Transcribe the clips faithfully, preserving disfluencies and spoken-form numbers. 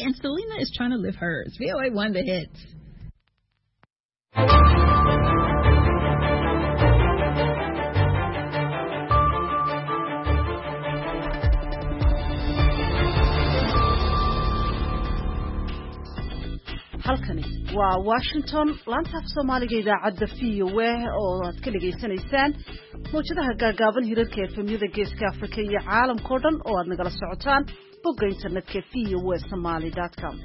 and Selena is trying to live hers. V O A one the hits. halkani waa Washington laanta af Soomaaliga idaacadda V O A oo aad ka dhageysanaysaan mowjadaha gaagaaban hirarka efemyada geeska Afrika iyo caalamka oo dhan oo aad nagala socotaan bogga internetka v o a somali dot com.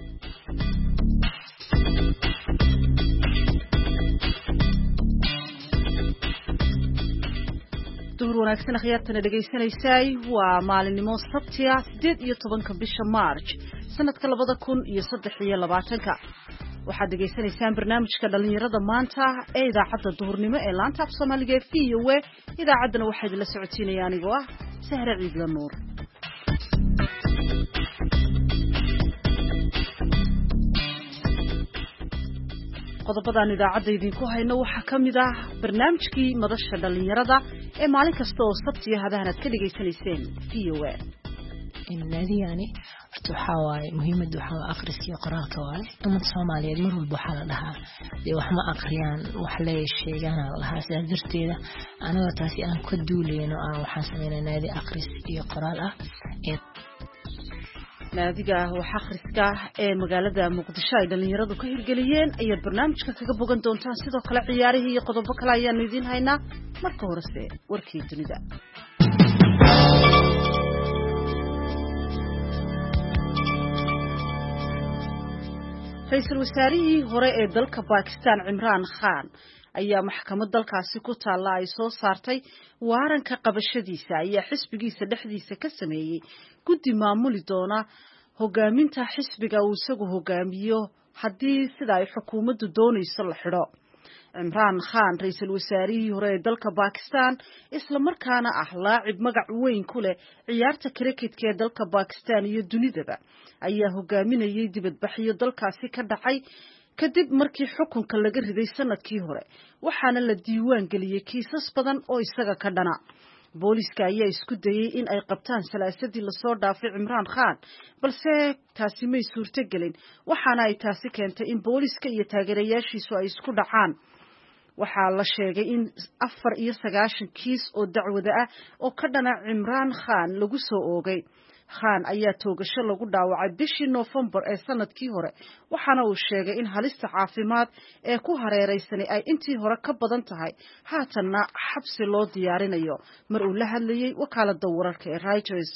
duhur wanaagsan akhyaartana dhageysanaysay waa maalinimo Sabtiga sideed iyo tobanka bisha March sanadka labada kun iyo saddex iyo labaatanka. waxaad dhageysanaysaan barnaamijka dhalinyarada maanta ee idaacadda duhurnimo ee laanta af Soomaaliga ee V O A. idaacaddana waxaa idinla socotiinaya anigoo ah Sahra Ciidla Nuur. qodobadaan idaacadda idinku hayno waxaa ka mid ah barnaamijkii madasha dhalinyarada ee maalin kasta oo Sabtiga hadahan aad ka dhageysanayseen V O A. النادياني ارتوحاواي مهمة وحنا أخرسي قراءة واي أما الصومالية مروا بحالة لها دي وحما أقريان وحلي الشيء أنا لها سأدرتي له أنا وتاسي أنا كدولي إنه أنا وحاسمين نادي أخرسي قراءة naadiga waxa akhriska ee magaalada Muqdisho ay dhalinyaradu ka hirgeliyeen ayaa barnaamijka kaga bogan doontaan sidoo kale ciyaarihii iyo qodobo kale ayaan idin haynaa marka horese warkii dunida. Ra'iisul wasaarihii hore ee dalka Pakistan Imran Khan ayaa maxkamad dalkaasi ku taala ay soo saartay waaranka qabashadiisa ayaa xisbigiisa dhexdiisa ka sameeyay guddi maamuli doona hogaaminta xisbiga uu isagu hogaamiyo haddii sida ay xukuumaddu doonayso la xidho. Imran Khan ra'iisul wasaarihii hore ee dalka Pakistan isla markaana ah laacib magac weyn ku leh ciyaarta cricketka ee dalka Pakistan iyo dunidaba ayaa hogaaminayay dibadbaxyo dalkaasi ka dhacay kadib markii xukunka laga riday sanadkii hore waxaana la diiwaan geliyay kiisas badan oo isaga ka dhana. booliska ayaa isku dayay in ay qabtaan salaasadii la soo dhaafay Imran Khan balse taasi may suurto gelin waxaana ay taasi keentay in booliska iyo taageerayaashiisu ay isku dhacaan. waxaa la sheegay in afar iyo sagaashan kiis oo dacwada ah oo ka dhana Imran Khan lagu soo oogay. Khan ayaa toogasho lagu dhaawacay bishii November ee sanadkii hore waxaana uu sheegay in halista caafimaad ee ku hareeraysan ay intii hore ka badan tahay haatanna xabsi loo diyaarinayo mar uu la hadlayay wakaaladda wararka ee Reuters.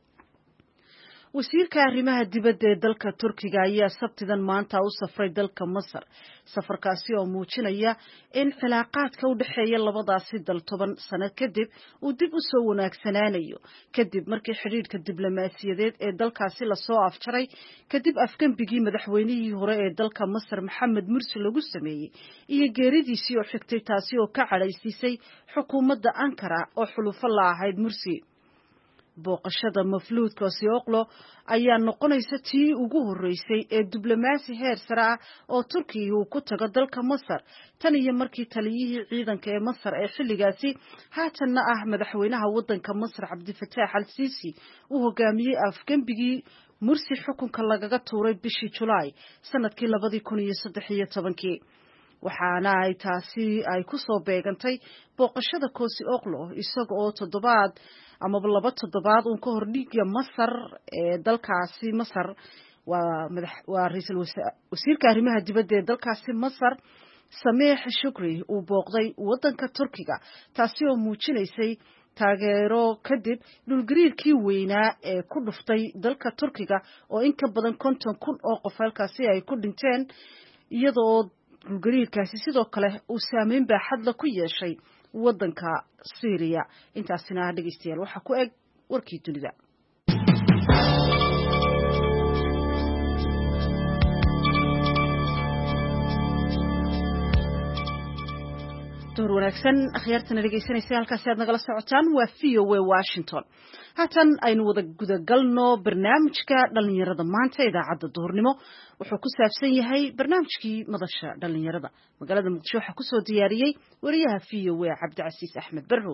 wasiirka arrimaha dibadda ee dalka Turkiga ayaa Sabtidan maanta u safray dalka Masar safarkaasi oo muujinaya in cilaaqaadka u dhaxeeya labadaasi dal toban sano kadib uu dib u soo wanaagsanaanayo kadib markii xiriirka diblomaasiyadeed ee dalkaasi la soo afjaray kadib afgambigii madaxweynihii hore ee dalka Masar Maxamed Mursi lagu sameeyay iyo geeridiisii oo xigtay taasi oo ka cadhaysiisay xukuumadda Ankara oo xulufo la ahayd Mursi. booqashada Mafluud Koscioglu ayaa noqonaysa tii ugu horeysay ee diblomaasi heer sare ah oo Turkiga uu ku tago dalka Masar tan iyo markii taliyihii ciidanka ee Masar ee xilligaasi haatanna ah madaxweynaha waddanka Masar Cabdifataax al-Siisi uu hogaamiyay afgambigii Mursi xukunka lagaga tuuray bishii Julaay sanadkii labada kun iyo saddex iyo tobankii. waxaana ay taasi ay ku soo beegantay booqashada Koscioglu isaga oo toddobaad ama laba toddobaad uu ka hor dhiigga Masar ee dalkaasi Masar waa madax waa ra'iisul wasiirka arrimaha dibadda ee dalkaasi Masar Sameh Shukri uu booqday waddanka Turkiga taasi oo muujinaysay taageero kadib dhulgariirkii weynaa ee ku dhuftay dalka Turkiga oo in ka badan konton kun oo qof halkaasi ay ku dhinteen iyadoo dhulgariirkaasi sidoo kale uu saameyn baaxad la ku yeeshay waddanka Syria. intaasina dhageystayaal waxa ku eg warkii dunida. duhur wanaagsan akhyaartana dhageysanaysa halkaas aad nagala socotaan waa V O A Washington. haatan aynu wada guda galno barnaamijka dhalinyarada maanta idaacadda duhurnimo wuxuu ku saabsan yahay barnaamijkii madasha dhalinyarada. magaalada Muqdisho waxa ku soo diyaariyay wariyaha V O A Cabdicasiis Axmed Barrow.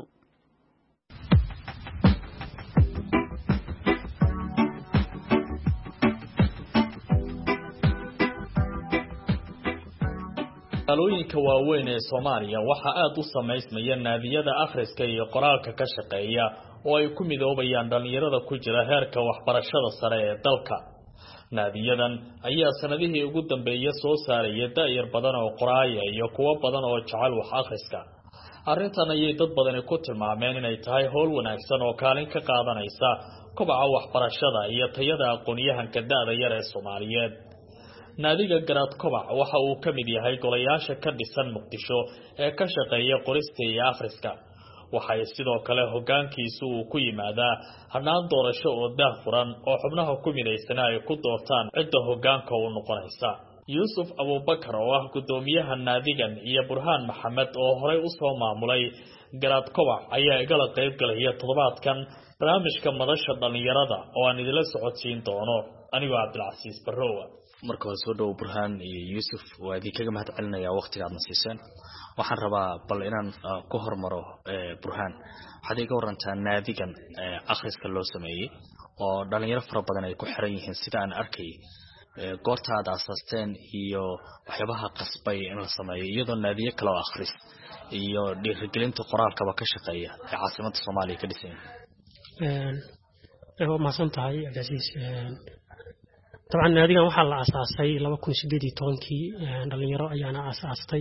Talooyinka waaweyn ee Soomaaliya waxa aad u sameysmaya naadiyada akhriska iyo qoraalka ka shaqeeya oo ay ku midoobayaan dhalinyarada ku jira heerka waxbarashada sare ee dalka. Naadiyadan ayaa sanadihii ugu dambeeyay soo saaraya daayir badan oo qoraaya iyo kuwa badan oo jecel wax akhriska. Arrintan ayay dad badan ku tilmaameen inay tahay hawl wanaagsan oo kaalin ka qaadanaysa kobaca waxbarashada iyo tayada aqoon-yahanka da'da yar ee Soomaaliyeed. Naadiga Garaad Kobac waxa uu ka mid yahay golayaasha ka dhisan Muqdisho ee ka shaqeeya qorista iyo akhriska. Waxay sidoo kale hoggaankiisu uu ku yimaadaa hanaan doorasho oo daahfuran oo xubnaha ku midaysan ay ku doortaan cidda hoggaanka u noqonaysa. Yusuf Abubakar oo ah gudoomiyaha naadigan iyo Burhaan Maxamed oo horey u soo maamulay Garaad Kobac ayaa igala qayb galaya toddobaadkan barnaamijka madasha dhalinyarada oo aan idila socodsiin doono anigoo Cabdilcasiis Barrowa. marka soo dhaw Burhaan iyo Yusuf waa idin kaga mahad celinaya waqtiga aad nasiiseen. waxaan rabaa bal inaan ku hormaro Burhaan waxaad iga warantaa naadigan akhriska loo sameeyay oo dhalinyaro fara badan ay ku xiran yihiin sida aan arkay goorta aad asaasteen iyo waxyaabaha qasbay in la sameeyo iyadoo naadiyo kale oo akhris iyo dhiirigelinta qoraalkaba ka shaqeeya ee caasimadda Soomaaliya ka dhisan. een ee ma santahay Cabdilcasiis طبعا نادينا waxaa la asaasay laba kun iyo siddeed iyo toban-kii dhalinyaro ayaana asaastay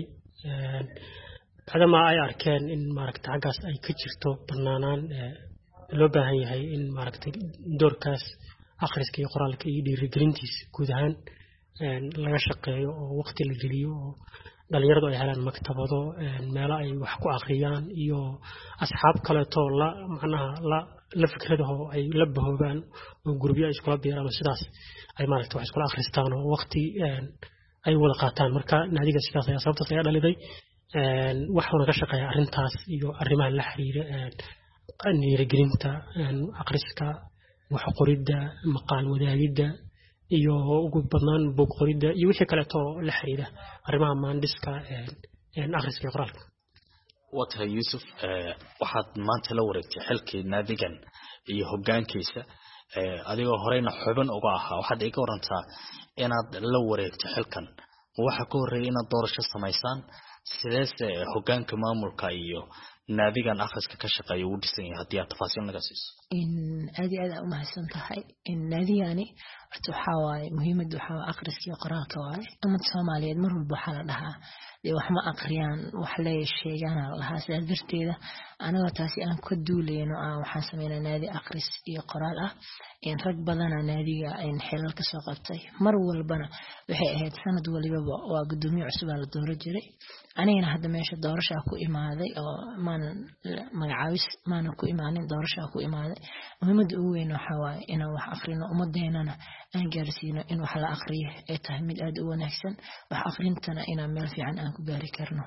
hadama ay arkeen in maaragtay xagaas ay ka jirto barnaanaan loo baahan yahay in maaragtay doorkaas akhriska iyo qoraalka iyo dhiirigelintiisa guud ahaan laga shaqeeyo oo waqti la geliyo oo dhalinyaradu ay helaan maktabado meelo ay wax ku akhriyaan iyo asxaab kale oo la macnaha la la fikradaho ay la bahoobaan oo gurbiyo isku la biiraan sidaas ay maaragtay wax isku akhristaan oo waqti ay wada qaataan marka naadiga sidaas ayaa sababta ay dhaliday een waxaana ka shaqeeyaa arintaas iyo arrimaha la xiriira een dhiirigelinta akhriska wax qoridda maqaal wadaagidda iyo ugu badnaan bog qoridda iyo wixii kale oo la xiriira arrimaha maandiska een akhriska qoraalka. wata Yusuf waxaad maanta la wareegtay xilkii naadigan iyo hoggaankiisa adigoo horeyna xubin uga ahaa waxaad iga warantaa inaad la wareegtay xilkan waxa ka horeeyay inaad doorasho sameysaan sideese hoggaanka maamulka iyo naadigan akhriska ka shaqeeya uu dhisan yahay hadii aad tafaasiil naga siiso. in aadi aad u mahadsan tahay in naadiyani horta waxa waaye muhiimaddu waxa waa akhriska iyo qoraalka waaye ama Soomaaliyeed mar walba waxa la dhahaa wax ma akhriyaan wax la sheegaan lahaa sidaas darteeda anaga taasi aan ka duuleyno aan waxaan sameynaa naadi akhris iyo qoraal ah in rag badan naadiga in xilal ka soo qabtay mar walbana waxay ahayd sanad waliba waa gudoomiye cusub la dooran jiray anigana hadda meesha doorasho ku imaaday oo maan magacaabis maan ku imaanin doorasho ku imaaday muhiimadda ugu weyn waxa waaye inaan wax akhrino ummadeenana aan gaarsiino in wax la akhriyo ee tahay mid aad u wanaagsan wax akhrintana inaan meel fiican aan ku gaari karno.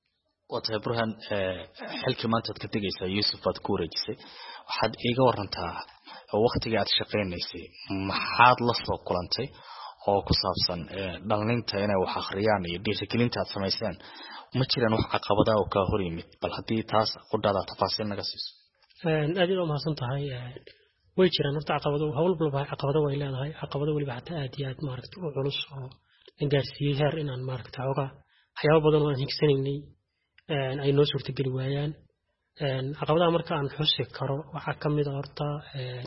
wata Burhaan xilkii maanta ka tagaysa Yusuf aad ku wareejisay waxaad iga warantaa waqtiga aad shaqeynaysay maxaad la soo kulantay oo ku saabsan dhalinta inay wax akhriyaan iyo dhiirigelinta aad sameyseen ma jiraan wax caqabado oo ka hor yimid bal hadii taas qodada tafaasiil naga siiso. een aad iyo mahadsan tahay way jiraan horta caqabado hawl walba caqabado way leedahay caqabado waliba xataa aad iyo aad maaragtay u culus oo gaarsiiyay heer inaan maaragtay xogaa waxyaabo badan oo aan higsanaynay een ay noo suurtageli waayaan een caqabadaha marka aan xusi karo waxa kamid ah horta een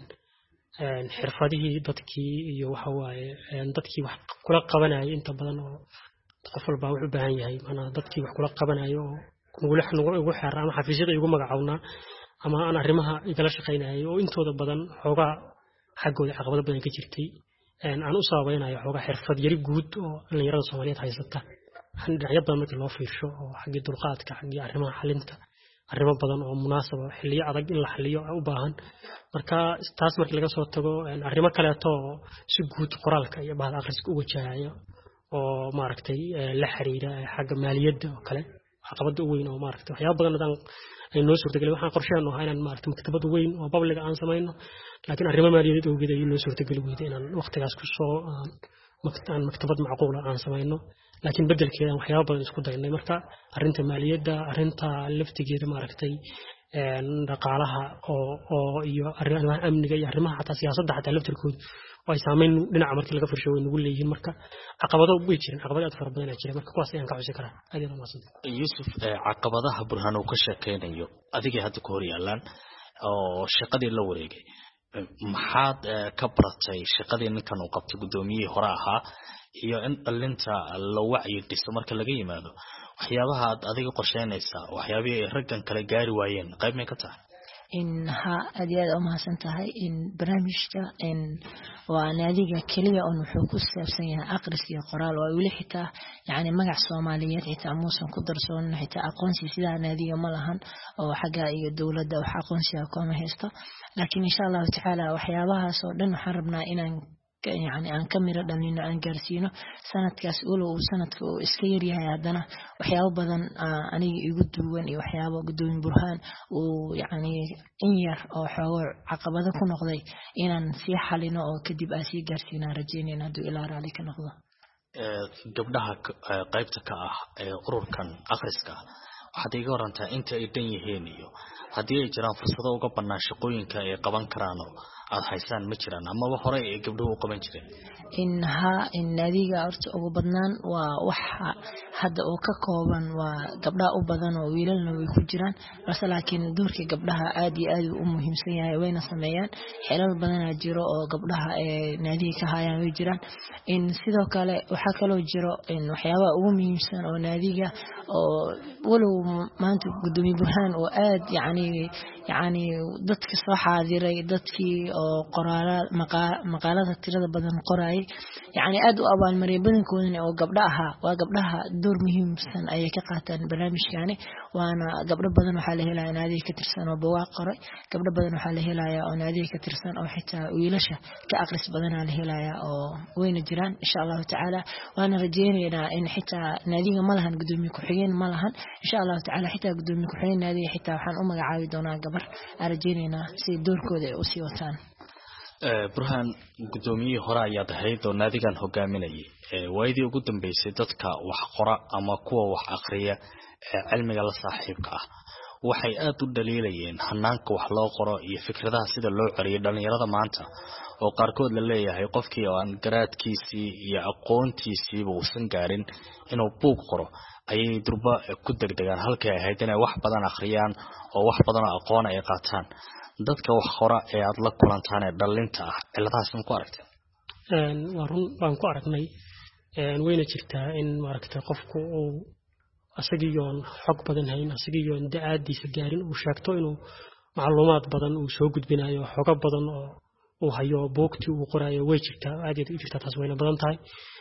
een xirfadihii dadkii iyo waxa waaye een dadkii wax kula qabanayay inta badan oo qof walba wuxuu u baahan yahay mana dadkii wax kula qabanayo oo ugu ugu xeeraa ama xafiisyada ugu magacaawna ama aan arrimaha igala shaqeynayay oo intooda badan xogaa xaggooda caqabado badan ka jirtay een aan u saabeynayo xogaa xirfad yari guud oo dhalinyarada Soomaaliyeed haysata dhinacyo badan marka loo fiirsho oo xagga dulqaadka xagga arrimaha xalinta arrimo badan oo munaasab ah xilliyo adag in la xaliyo u baahan marka taas marka laga soo tago arrimo kale oo si guud qoraalka iyo baahda akhriska u wajahayo oo maaragtay la xiriira xagga maaliyadda oo kale caqabad weyn oo maaragtay waxyaabo badan aan ay noo suurtagelay waxaan qorsheeyno inaan maaragtay maktabad weyn oo public aan sameeyno laakiin arrimo maaliyadeed oo geeday noo suurtagelay weeyday inaan waqtigaas ku soo maktabad maktabad macquul ah aan sameeyno laakiin bedelkeeda waxyaabo badan isku daynay marka arinta maaliyadda arinta laftigeeda maaragtay een dhaqaalaha oo oo iyo arrimaha amniga iyo arrimaha xataa siyaasadda xataa laftirkooda way saameyn dhinaca markii laga fursho way nagu leeyihiin marka caqabado way jireen caqabado aad fara badan ay jireen marka kuwaas ayaan ka codsan karaa aad ma soo Yusuf caqabadaha Burhaan uu ka sheekeynayo adiga hadda ku hor yaalaan oo shaqadii la wareegay maxaad ka baratay shaqadii ninkan uu qabtay gudoomiyihii hore ahaa iyo in dhalinta la wacyi dhiso marka laga yimaado waxyaabaha aad adiga qorsheynaysaa waxyaabihii ay raggan kale gaari waayeen qayb may ka tahay in ha aad u mahadsan tahay in barnaamijka in waa naadiga kaliya oo wuxuu ku saabsan yahay aqris iyo qoraal oo wili xitaa yaani magac Soomaaliyeed xitaa muusan ku darsoon xitaa aqoonsi sida naadiga ma lahan oo xaga iyo dawladda wax aqoonsiga kuma haysto laakiin insha Allah ta'ala waxyaabahaas oo dhan waxaan rabnaa inaan يعني أن كاميرا دلنا أن جالسينه سنة كاس أولو وسنة إسكيريا هذانا وحياة بدن أني يقدون وحياة قدون برهان ويعني إنير أو حوار عقبة كون نقضي إن في حالنا أو كدب أسي جالسينا رجينا ندو إلى رالك نقضة. قبلها قيبتك قرور كان أخرسك waxaad iga warantaa inta ay dhan yihiin iyo hadii ay jiraan fursado uga banaan shaqooyinka ay qaban karaan aad haysaan ma jiraan ama wax hore ay gabdhuhu u qaban jireen inha in naadiga horta ugu badnaan waa waxa hadda oo ka kooban waa gabdhaha u badan oo wiilalna way ku jiraan balse laakiin doorka gabdhaha aad iyo aad u muhiimsan yahay wayna sameeyaan xilal badan oo jiro oo gabdhaha ee naadiga ka hayaan way jiraan in sidoo kale waxa kale oo jiro in waxyaabaha ugu muhiimsan oo naadiga oo walow maanta gudoomiye Burhaan oo aad yaani yaani dadka soo xaadiray dadkii oo qoraal maqaalada tirada badan qoray يعني أدو أول مرة بنكون أو قبلها وقبلها دور مهم سن أي كقاتن برنامج يعني وأنا قبل بدن وحاله لا نادي كترسان وبواقرة قبل بدن وحاله لا أو نادي كترسان أو حتى ويلشه كأقرس بدن عليه لا أو وين الجيران إن شاء الله تعالى وأنا رجينا إن حتى نادي ملهن قدومي كحيين ملهن إن شاء الله تعالى حتى قدومي كحيين نادي حتى وحن أمك عاودونا قبر أرجينا سي دور كودي وسيوتان Burhaan gudoomiyihii hore ayaad ahayd oo naadigan hogaaminayay waydii ugu dambeysay dadka wax qora ama kuwa wax akhriya cilmiga la saaxiibka ah waxay aad u dhaliilayeen hanaanka wax loo qoro iyo fikradaha sida loo cariyo dhalinyarada maanta oo qaarkood la leeyahay qofkii oo aan garaadkiisii iyo aqoontiisiiba uusan gaarin inuu buug qoro ayay durba ku degdegaan halkii ay ahayd inay wax badan akhriyaan oo wax badan oo aqoon ay qaataan dadka wax qora ee aad la kulantaan ee dhalinta ah ciladahaas ma ku aragteen een waa run baan ku aragnay een wayna jirtaa in maaragtay qofku uu asagiyoon xog badan hayn asagiyoon daacadiisa gaarin uu sheegto inuu macluumaad badan uu soo gudbinayo xogo badan oo uu hayo buugtii uu qorayo way jirtaa aad iyo jirtaa taas wayna badan tahay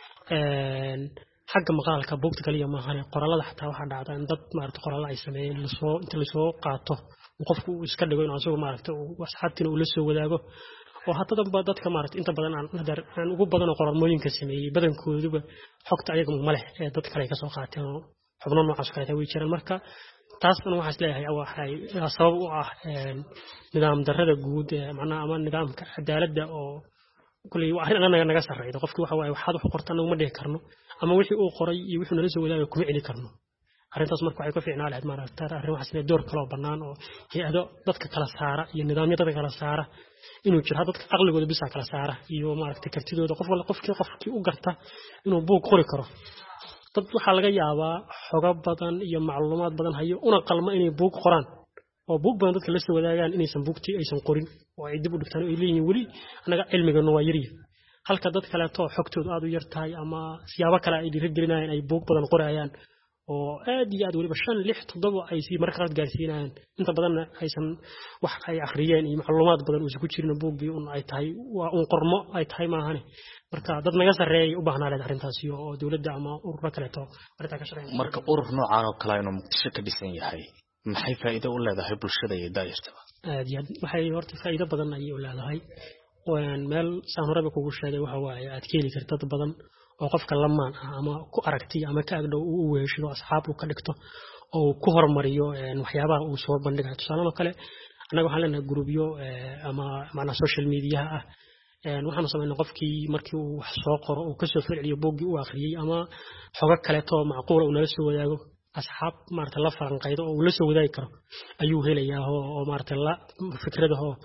een xagga maqaalka buugta kaliya ma ahan qoraalada xataa waxa dhacda in dad maaragtay qoraal ay sameeyeen la soo inta la soo qaato qofku iska dhigo inuu asagu maaragtay wasxaabtina uu la soo wadaago oo haddaba dadka maaragtay inta badan aan nadar aan ugu badan oo qoraalmooyinka sameeyay badankooduba xogta ayaga ma leh ee dad kale ka soo qaateen oo xubno noocaas kale way jiraan marka taasna waxa isleeyahay waxay sabab u ah nidaam darrada guud ee macnaha ama nidaamka cadaaladda oo kulli wax anaga naga sarreeyo qofkii waxa way waxaad wax qortaan uma dhigi karno ama wixii uu qoray iyo wixii nala soo wadaago kuma celi karno arrintaas marka waxay ka fiicnaa lahayd maaragtay arrin waxa sida door kale oo banaan oo hay'ado dadka kala saara iyo nidaamyada dadka kala saara inuu jiro dadka aqligooda bisa kala saara iyo maaragtay kartidooda qof walba qofkii qofkii u garta inuu buug qori karo dad waxa laga yaabaa xogo badan iyo macluumaad badan hayo una qalma inay buug qoraan oo buug badan dadka la soo wadaagaan inaysan buugtii aysan qorin oo ay dib u dhigtaan oo ay leeyihiin wali anaga cilmigeena waa yariya halka dad kale oo xogtoodu aad u yartahay ama siyaabo kale ay dhiirigelinayaan ay buug badan qorayaan oo aad iyo aad waliba shan lix toddoba ay si marka qaad gaarsiinayaan inta badan aysan wax ay akhriyeen iyo macluumaad badan oo isku jirin buuggii un ay tahay waa un qormo ay tahay maahane marka dad naga sareeyay u baahnaa arrintaas iyo dawladda ama urur kale to arrinta ka shaqeynaya marka urur noocan oo kale inuu muqdisho ka dhisan yahay maxay faa'iido u leedahay bulshada iyo daayirta aad iyo waxay horta faa'iido badan ay u leedahay waan meel saan horeba kugu sheegay waxa waaye aad keeli kartid dad badan oo qofka lamaan ama ku aragti ama ka agdhow uu weeshido asxaab uu ka dhigto oo ku hormariyo waxyaabaha uu soo bandhigayo tusaale kale anaga waxaan leenahay groupiyo ama macna social media ah een waxaan sameeynaa qofkii markii uu wax soo qoro uu ka soo ficiliyo boogii uu akhriyay ama xogo kale oo macquul ah uu nala soo wadaago asxaab maarta la falanqaydo oo uu la soo wadaagi karo ayuu helayaa oo maarta la fikradaha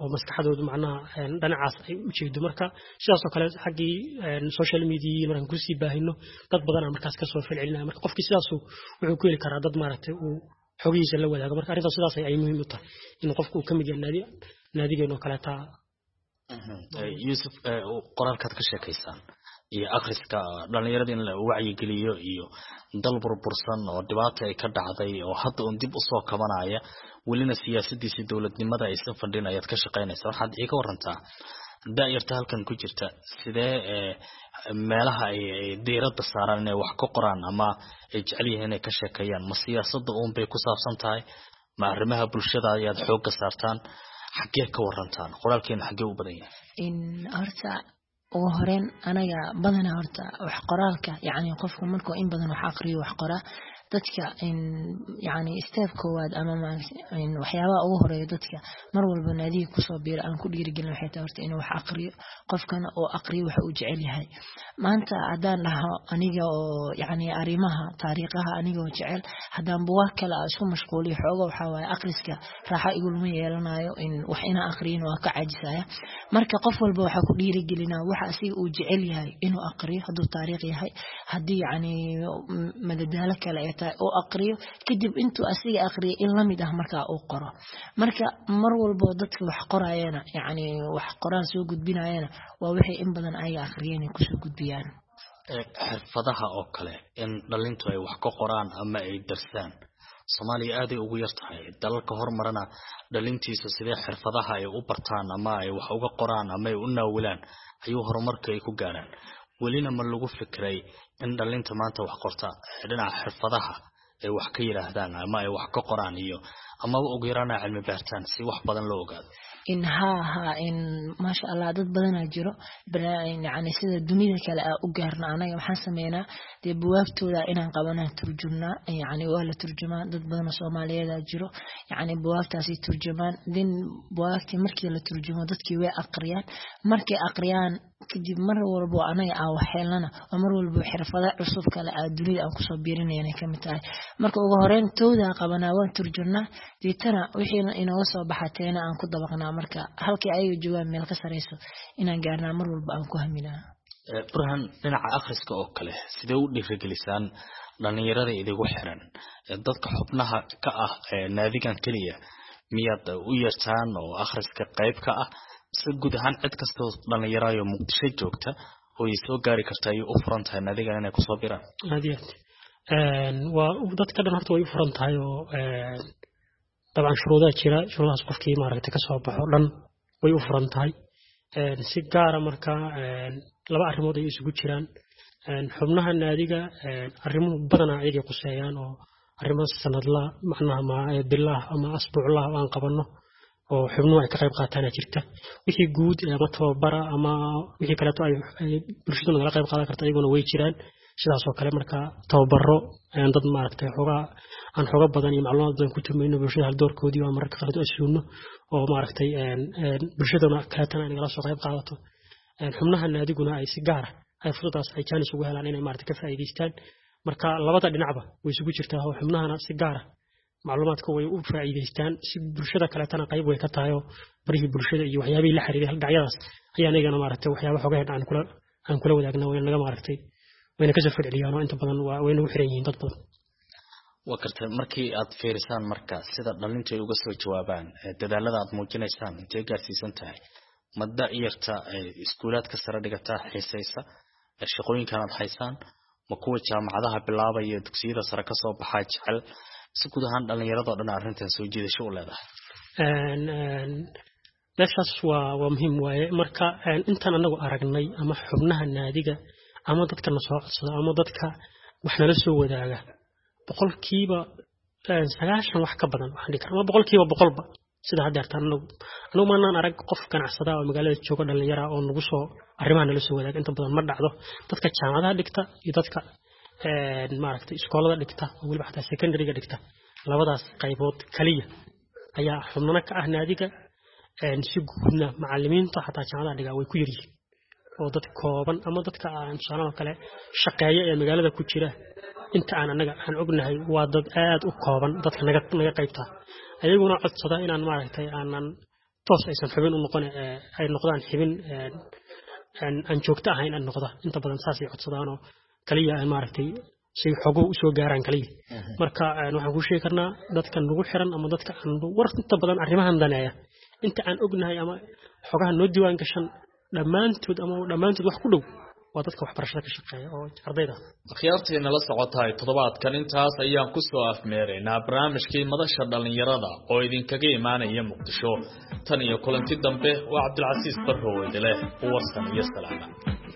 oo maskaxdoodu macnaha dhinacaas ay u jeedo marka sidaas oo kale xaqii social media markaan ku sii baahino dad badan markaas ka soo falcelinaya marka qofkii sidaas uu wuxuu ku heli karaa dad maaragtay uu xogihiisa la wadaago marka arrintaas sidaas ay muhiim u tahay in qofku uu ka mid yahay naadi naadigeena oo kale taa Yusuf qoraalkaad ka sheekaysaan iyo akhriska dhalinyarada in la wacyi geliyo iyo dal burbursan oo dhibaato ay ka dhacday oo hadda uu dib u soo kabanaya walina siyaasadiisa dawladnimada ay soo fadhin ayaad ka shaqeynaysaa waxaad iiga warantaa daayirta halkan ku jirta sidee meelaha ay diiradda saaraan inay wax ka qoraan ama ay jecel yihiin inay ka sheekeeyaan ma siyaasadda uun bay ku saabsan tahay ma arrimaha bulshada ayaad xoogga saartaan xagee ka warantaan qoraalkeena xagee u badan yahay in horta oo horeen anaga badana horta wax qoraalka yaani qofku markuu in badan wax aqriyo wax qora dadka in yaani step kowaad ama ma in waxyaaba ugu horeeyo dadka mar walba naadiga ku soo biir aan ku dhiirigelin waxay tahay horta inuu wax aqriyo qofkana oo aqriyo waxa uu jecel yahay maanta hadaan dhaho aniga oo yaani arimaha taariikhaha aniga oo jecel hadaan buugaag kale isku mashquuliyo xooga waxa waaye aqriska raaxa igulma yeelanayo in wax ina aqriin waa ka caajisaya marka qof walba waxa ku dhiirigelinaa waxa asiga uu jecel yahay inuu aqriyo haduu taariikh yahay hadii yaani madadaalo kale oo aqriyo kadib intuu asiga aqriyo in lamid ah marka uu qoro marka mar walba dadka wax qorayana yaani wax qoraan soo gudbinayana waa wixii in badan ay aqriyeen ku soo gudbiyaan xirfadaha oo kale in dhalintu ay wax ka qoraan ama ay darsaan Soomaaliya aad ay ugu yartahay dalalka hormarana dhalintiisa sidee xirfadaha ay u bartaan ama ay wax uga qoraan ama ay u naawilaan ayuu horumarka ay ku gaaraan walina ma lagu fikray in dhalinta maanta wax qorta dhinaca xirfadaha ay wax ka yiraahdaan ama ay wax ka qoraan iyo ama ugu yarana cilmi baartaan si wax badan loo ogaado in ha ha in ma sha Allah dad badan jiro barnaamij yaani sida dunida kale ah u gaarna anaga waxaan sameeynaa dee buwaagtooda inaan qabanaa turjumnaa yaani waa la turjumaa dad badan oo Soomaaliyeed jiro yaani buwaagtaasi turjumaan din buwaagti markii la turjumo dadkii way aqriyaan markii aqriyaan kadib mar walba anaga aan waxeelana oo mar walba xirfado cusub kale ah dunida aan ku soo biirinayna kamid tahay marka ugu horeen tooda qabanaa waan turjumnaa deetana wixii inoo soo baxateena aan ku dabaqnaa marka halkii ay joogaan meel ka sareyso inaan gaarnaa mar walba aan ku haminaa Burhan dhinaca akhriska oo kale sidee u dhiirigelisaan dhalinyarada idigu xiran dadka xubnaha ka ah naadigan kaliya miyaad u yeertaan oo akhriska qayb ka ah si guud ahaan cid kasta oo dhalinyaro Muqdisho joogta oo ay soo gaari kartaa ay u furan tahay naadigan inay ku soo biraan naadiyad een waa dadka dhan horta way u furan tahay oo een طبعا shuruudaha jira shuruudahaas qofkii maaragtay ka soo baxo dhan way u furan tahay een si gaar ah marka een laba arrimood ay isugu jiraan een xubnaha naadiga een arrimo badan ay iyaga quseeyaan oo arrimo sanadla macnaha ma billah ama asbuuclah aan qabano oo xubnuhu ay ka qayb qaataan jirta wixii guud ama tababara ama wixii kale ay bulshada naga qayb qaadan karta iyaguna way jiraan sidaas oo kale marka tababaro aan dad maaragtay xogaa aan xoga badan iyo macluumaad badan ku tumayno bulshada hal doorkoodii waa marka kala asuuno oo maaragtay een bulshadana kala tan ay la soo qayb qaadato een xubnaha naadiguna ay si gaar ah ay fursadaas ay jaanis ugu helaan inay maaragtay ka faa'iideystaan marka labada dhinacba way isugu jirtaa oo xubnahana si gaar ah macluumaadka way u faa'iideystaan si bulshada kale tan qayb way ka tahay oo barihii bulshada iyo waxyaabaha la xiriiray hal dhacyadaas ayaa anagana maaragtay waxyaabo xoga aan kula aan kula wadaagna way naga maaragtay wayna ka soo fadhiyaan oo inta badan waa wayna u xiran yihiin dad badan وكرت مركي أد فيرسان مركا سيدا دلنتي uga soo jawaabaan dadaalada aad muujinaysaan intee gaarsiisan tahay madda iyarta iskuulaadka sare dhigata xiisaysa shaqooyinkan aad haysaan ma kuwa jaamacadaha bilaabaya dugsiyada sare ka soo baxay jecel si guud ahaan dhalinyarada dhan arrintan soo jiidasho u leedahay een een meeshaas waa waa muhiim waaye marka intaan anagu aragnay ama xubnaha naadiga ama dadka na soo codsada ama dadka wax nala soo wadaaga boqolkiiba sagaashan wax ka badan waxaan dhigaa ama boqolkiiba boqolba sida hadda artaan anagu anagu maanaan arag qof ganacsada oo magaalada jooga dhalinyaro oo nagu soo arrimaha nala soo wadaaga inta badan ma dhacdo dadka jaamacadaha dhigta iyo dadka een maaragtay iskoolada dhigta oo waliba xataa secondary-ga dhigta labadaas qaybood kaliya ayaa xubnana ka ah naadiga een si guudna macallimiinta xataa jaamacadaha dhiga way ku yar yihiin oo dad kooban ama dadka aan shaqada kale shaqeeya ee magaalada ku jira inta aan anaga aan ognahay waa dad aad u kooban dadka naga naga qaybta ayaguna codsada inaan maaragtay aanan toos aysan xubin u noqon ay noqdaan xubin aan joogto ahayn aan noqdo inta badan saas ay codsadaan oo kaliya aan maaragtay si xogo u soo gaaraan kaliya marka waxaan ku sheegi karnaa dadka nagu xiran ama dadka aan war inta badan arrimahan daneeya inta aan ognahay ama xogaha noo diiwaan gashan dhamaantood ama dhamaantood wax ku dhow waa dadka waxbarashada ka shaqeeya oo ardayda khiyaarteena la socotahay toddobaadkan intaas ayaan ku soo afmeeraynaa barnaamijkii madasha dhalinyarada oo idinkaga imaanaya muqdisho tan iyo kulanti dambe waa cabdilcasiis barrow idile warsan iyo salaama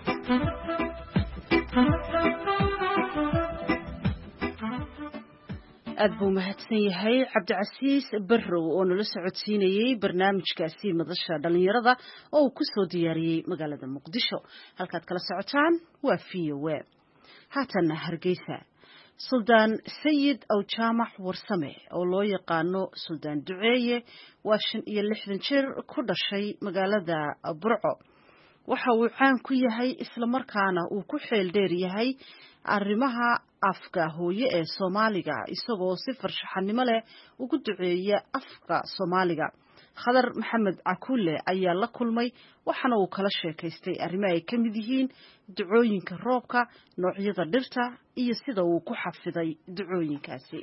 aad buu mahadsan yahay cabdicasiis barrow oo nala socodsiinayay barnaamijkaasi madasha dhalinyarada oo uu ku soo diyaariyey magaalada muqdisho halkaad kala socotaan waa v o a haatana hargeysa suldaan sayid aw jaamac warsame oo loo yaqaano suldaan duceeye waa shan iyo lixdan jir ku dhashay magaalada burco waxa uu caan ku yahay islamarkaana uu ku xeel dheer yahay arrimaha afka hooye ee Soomaaliga isagoo si farshaxanimo leh ugu duceeya afka Soomaaliga khadar maxamed cakuule ayaa la kulmay waxana uu kala sheekaystay arrimaha ay kamid yihiin ducooyinka roobka noocyada dhirta iyo sida uu ku xafiday ducooyinkaasi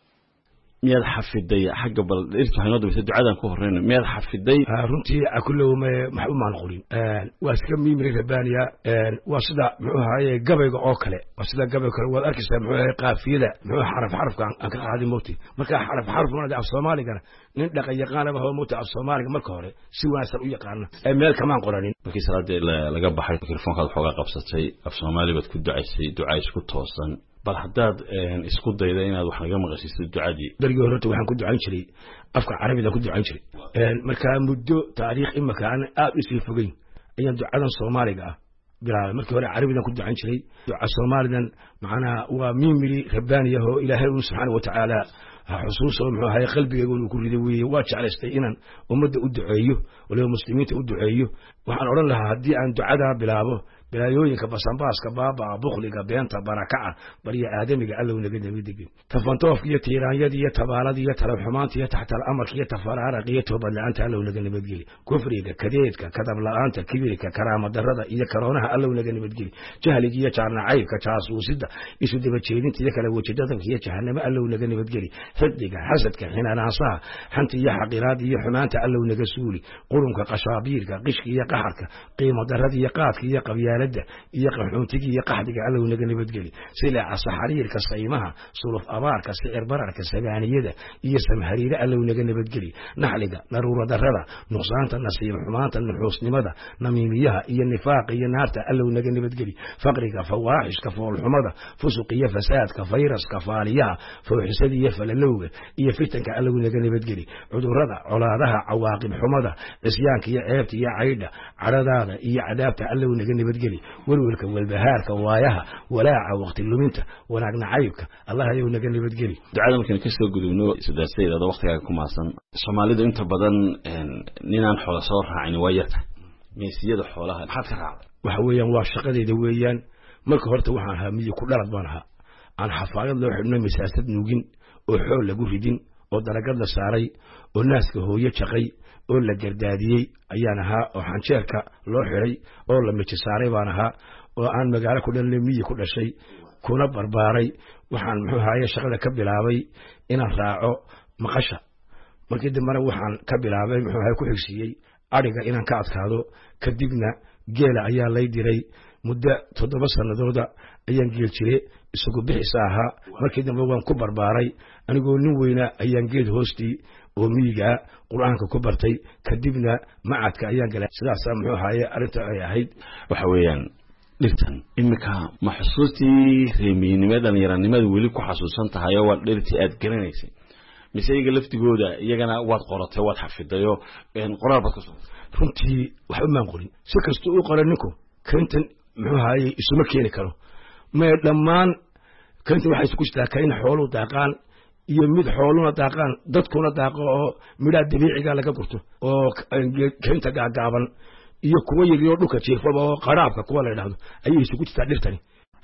مياد حفيدي حق بل إرتو هنودو بس الدعاء كو هرين مياد حفيدي runtii كلهم محبوب مع القولين واسكم ميمري ربانيا واسدا هاي قبل أو كله واسدا قبل كله والأركس محوها قافية محوها حرف حرف كان كان هذه موتي مركا حرف حرف من هذا الصومالي كان نلقى يقانا وهو موت الصومالي مركوري سوى سر يقانا ميل كمان قرانين markii salaadii laga baxay mikrofoonka xogaa qabsatay af Soomaali bad ku ducaysay ducay isku toosan bal hadaad isku dayda inaad wax laga maqashiiso ducadii dargi horta waxaan ku ducayn jiray afka Carabiga ku ducayn jiray een marka muddo taariikh imaka aan aad u sii fogeyn ayaan ducadan Soomaaliga ah bilaabay markii hore Carabiga ku ducayn jiray duca Soomaalidan macna waa mimiri rabbaaniyaho Ilaahay subhanahu wa ta'ala xusuus oo muxuu ahay qalbigaygu uu ku riday weeye waa jeclaystay inaan ummadda u duceeyo waliba muslimiinta u duceeyo waxaan oran lahaa haddii aan ducada bilaabo bilaayooyinka basanbaaska baaba bukhliga beenta barakaca bariya aadamiga allow naga nabadgelyo tafantoofka iyo tiiraanyada iyo tabaalada iyo talabxumaanta iyo taxta amarka iyo tafaaraaraq iyo toobad la'aanta allow naga nabadgelyo kufriga kadeedka kadab la'aanta kibirka karaama darrada iyo karoonaha allow naga nabadgelyo jahliga iyo jaarnacaybka jaasuusida isu daba jeedinta iyo kala wajadadanka iyo jahannamo allow naga nabadgelyo xiddiga xasadka xinaanaasaha xanta iyo xaqiraad iyo xumaanta allow naga suuli qurunka qashaabiirka qishka iyo qaxarka qiimo darrada iyo qaadka iyo qabyaalada iyo qaxoontiga iyo qaxdiga allow naga nabadgeli sila asxariirka saymaha suluf abaarka sicir bararka sagaaniyada iyo samhariira allow naga nabadgeli naxliga daruura darrada nuqsaanta nasiib xumaanta nuxuusnimada namiimiyaha iyo nifaaq iyo naarta allow naga nabadgeli faqriga fawaaxishka foolxumada fusuq iyo fasaadka fayraska faaliyaha fawxisada iyo falalowga iyo fitanka allow naga nabadgeli cudurrada colaadaha cawaaqib xumada isyaanka iyo ceebta iyo caydha caradaada iyo cadaabta allow naga nabadgeli walwalka walbahaarka waayaha walaaca waqti luminta wanaagna caybka allah ayuu naga nabadgeli ducada markaan ka soo gudubno sidaasayda waqtiga ku maasan Soomaalidu inta badan ninaan xoolo soo raacin waa yarta meesiyada xoolaha maxaad ka raacday waxa weeyaan waa shaqadeeda weeyaan marka horta waxaan ahaa miyi ku dhalad baan ahaa aan xafaayad loo xidhno misaasad nuugin oo xool lagu ridin oo daragad la saaray oo naaska hooyo jaqay oo la gardaadiyay ayaan ahaa oo xanjeerka loo xiray oo la miji saaray baan ahaa oo aan magaalo ku dhalay miyi ku dhashay kuna barbaaray waxaan muxuu ahaayay shaqada ka bilaabay inaan raaco maqasha markii dambana waxaan ka bilaabay muxuu ahaayay ku xigsiiyay ariga inaan ka adkaado kadibna geela ayaa lay diray muddo toddoba sanadooda ayaan geel jiray isugu bixisa ahaa markii dambe waan ku barbaaray anigoo nin weyna ayaan geed hoostii oo miyiga quraanka ku bartay kadibna macadka ayaan galay sidaas muxuu ahaayay arinta ay ahayd waxa weeyaan dhirtan imika ma xusuustii reemiinimadan yaranimada weli ku xasuusan tahay oo dhirtii aad garanaysay misayga laftigooda iyagana waad qoratay waad xafidayo een qoraal baad ku soo runtii wax uma qorin si kasto uu qoran ninku kantan muxuu ahaayay isuma keeni karo ma dhamaan kantan waxa isku jirtaa kayn xoolo daaqaan iyo mid xooluna daaqaan dadkuna daaqo oo midha dabiiciga laga gurto oo kaynta gaagaaban iyo kuwa yiri oo dhulka jiifaba oo qaraabka kuwa la yiraahdo ayay isugu jirtaa dhirtani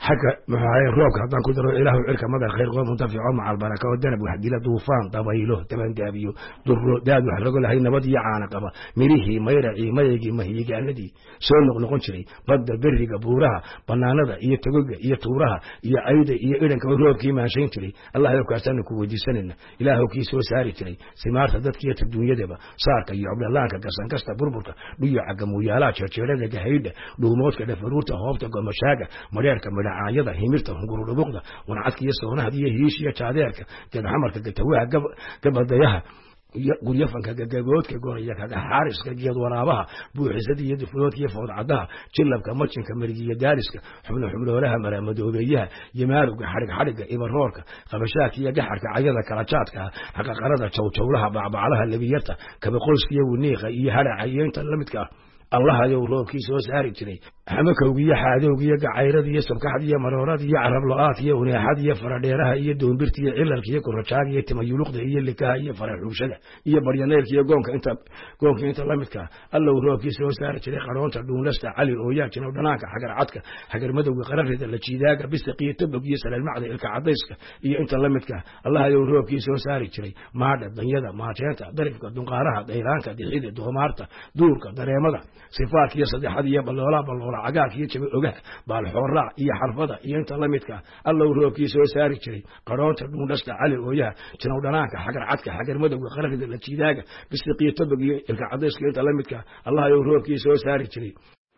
حكى معايا روك هذا كدر إله عرك مدى خير قوم منتفع مع البركة والدنب وحديله طوفان طبيله تمن دابيو در داد وحرق له هي نبض يعانى قبا مريه ميرعي ما يجي ما يجي عندي سون نقول شري بد بري قبورها بنانة إيه تقول إيه تورها إيه أيده إيه إذا كروك كيما شين شري الله يبقى سنك ودي سننا إله كيس وساري شري سمار تدت كي الدنيا دبا صار كي عبد الله كجسن كستا بربرك بيجي عجم ويالا شرشرة جهيدة دوموت كده فروت هوبت قام مشاجع مرير كمل عايدة هيمرته هنقول بقدة ونعتك يسوونها هذه هيش يا شاديرك كده حمر كده توها قبل قبل ضيها يقول يفن كجابوت كجور يا كجا حارس كجيد ورابها بو حسدي يد فلوت يفوض عدها جلب كمرشن كمرجية دارسك حمل حمل لها مرا مدوبيها يمارك حرق حرق إبرورك خمشاك يا جحر كعيدة كراتشاتك حق قرضة شو شو لها بعض علىها اللي بيرته كبقولش كي ونيخ يهلا عيين تلمتك الله يورو كيس وساري جري حمك ويا حاده ويا عيرد يا سبكحد يا مرورات يا عرب لقات يا ونيحد يا فرديرها يا دونبرتي يا إلك يا كرشاق يا تميلوق هي اللي كا يا فرحوشده يا بريانير يا قونك انت قونك انت لمتك الله يورو كيس وساري جري قرون تدون لست علي ويا جنو دناك حجر عدك حجر مدو قررت اللي جيداك بسقيه تبق يسال المعد الك عديسك يا انت لمتك الله يورو كيس وساري جري ما عاد دنيدا ما جنت دربك دنقارها ديرانك دحيد دومارتا دورك دريمدا صفات يا صديق هذه بالولا بالولا عقاك يجب أوجه بالحرة هي حرفضة هي أنت لمتك الله يروكي سو ساري شيء قرون تدون دست على وياه شنو دناك حجر عدك حجر مدق وخرج اللي تشيداك بسقي تبقي الكعدس أنت لمتك الله يروكي سو ساري شيء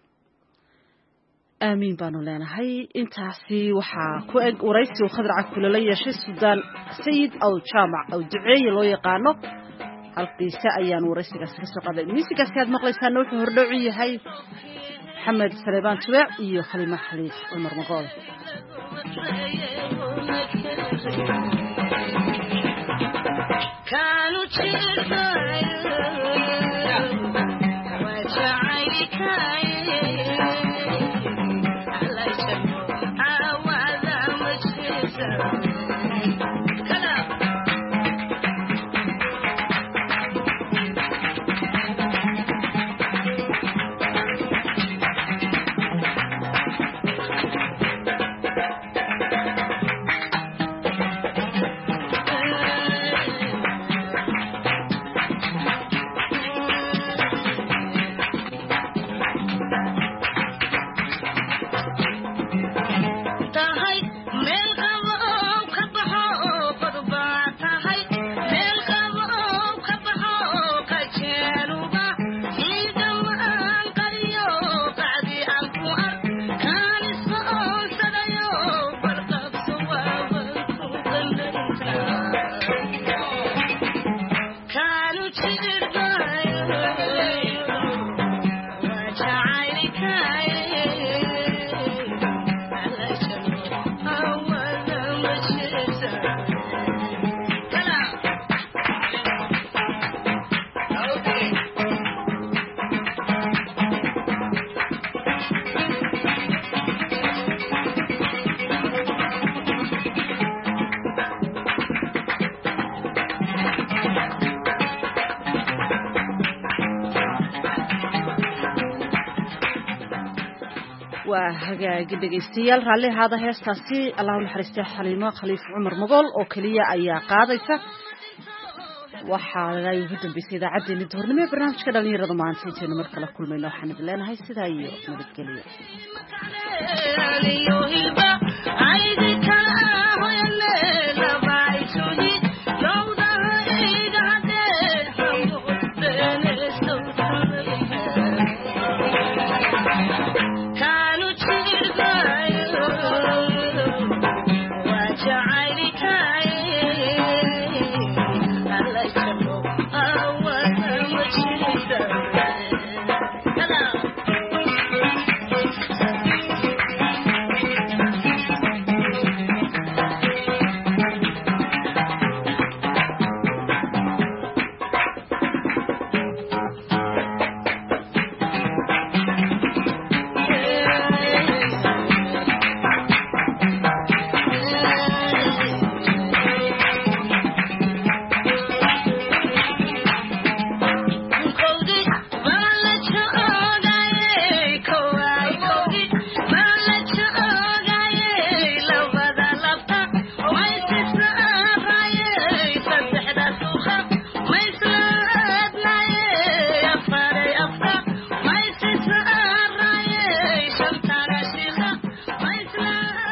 آمين بانو لنا هاي انتاسي وحا كوئق وريسي وخضرعك كل ليا شي السودان سيد أو جامع أو دعي لو يقانو halkiisa ayaan waraysigaas ka soo qaaday miisigaas aad maqlaysaan wuxuu hordhowci yahay maxamed Saleebaan Tubeec iyo Khalima Khaliif Umar Maqool kaanu hagaagi dhageystayaal raalli hada heestaasi Allah u naxariisto Xaliimo Khaliif Umar Maqool oo kaliya ayaa qaadaysa waxa ay ugu dambeysay idaacaddeena doornimo barnaamijka dhalinyarada maanta inta mar kale kulmayno waxaan idin leenahay sidaa iyo nabadgelyo